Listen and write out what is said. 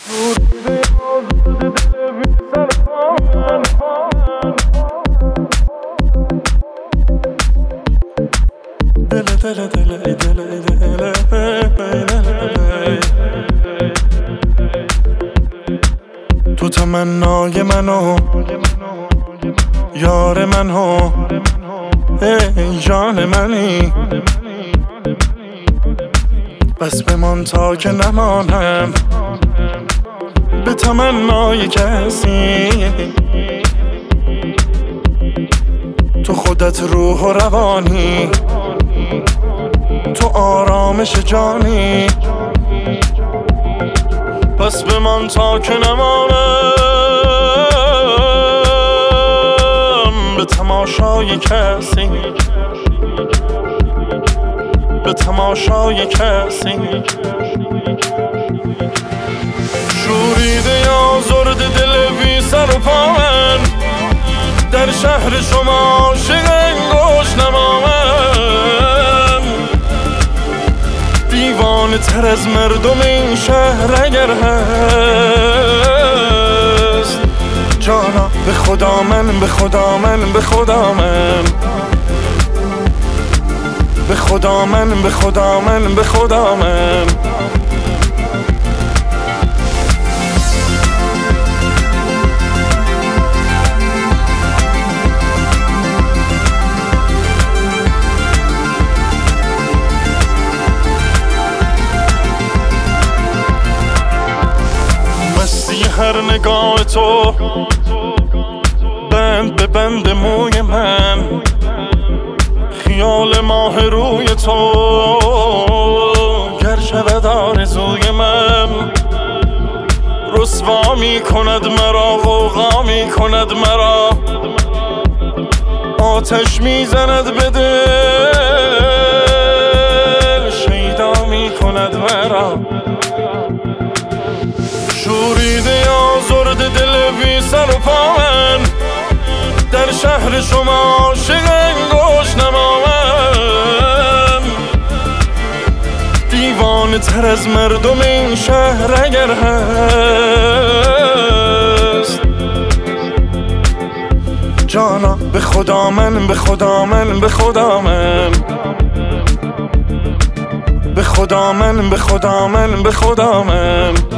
تو تمنای منو یار منو ای جان منی، بس بمان تا که نمانم به تمنای کسی. تو خودت روح و روانی، تو آرامش جانی، پس بمان تا که نمانم به تماشای کسی، به تماشای کسی. شوریده یا زرد دل بی سر و پا من، در شهر شما عاشق انگشت نما من. دیوانه تر از مردم این شهر اگر هست، جانا به خدا من، به خدا من، به خدا من، به خدا من، به خدا من، به خدا من. مستی هر نگاه تو، بند به بند موی من، خیال ماه روی تو گر شود آرزوی من. رسوا می کند مرا، غوغا می کند مرا، آتش می زند به دل، شیدا می کند مرا. شوریده آزرد دل بی سر و پا من، در شهر شما عاشق انگشت نما من. دیوانه تر از مردم این شهر اگر هست، جانا به خدا من، به خدا من، به خدا من، به خدا من، به خدا من، به خدا من.